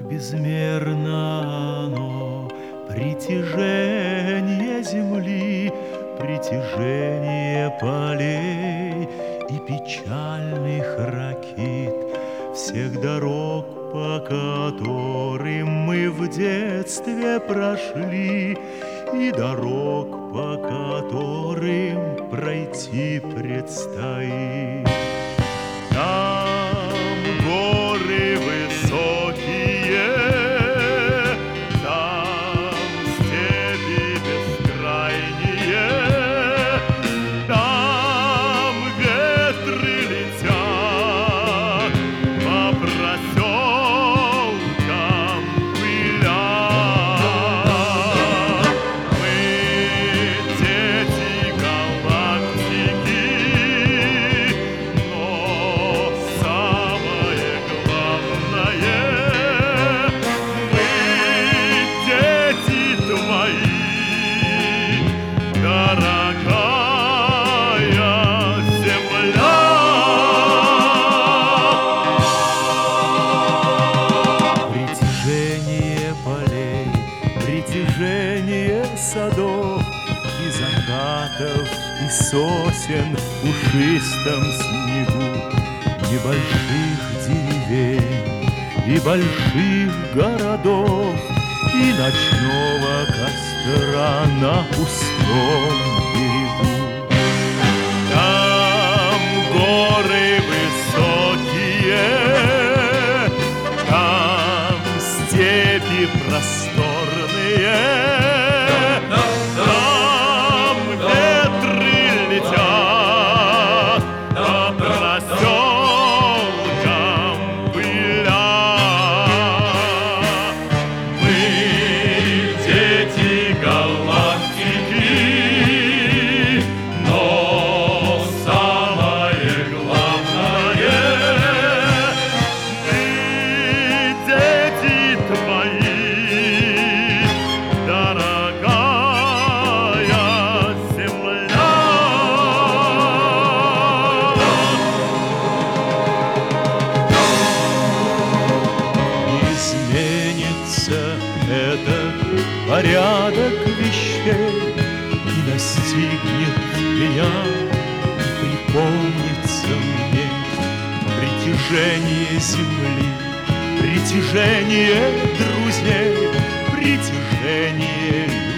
Безмерно оно, притяжение земли, притяжение полей и печальных ракит, всех дорог, по которым мы в детстве прошли, и дорог, по которым пройти предстоит. Там горы высокие, там степи бескрайние, там ветры летят по проселкам пыля. Мы дети галактики, но самое главное, мы дети твои, дорогая земля. Притяжение полей, притяжение садов и закатов, и сосен в пушистом снегу, небольших деревень и больших городов, и ночного костра на пустом берегу. Там горы высокие, там степи просторные, там ветры летят по проселкам пыля. Мы дети галактики, но самое главное, мы дети твои, дорогая земля. Изменится этот порядок вещей, и настигнет меня, и припомнится мне притяжение земли, притяжение друзей, притяжение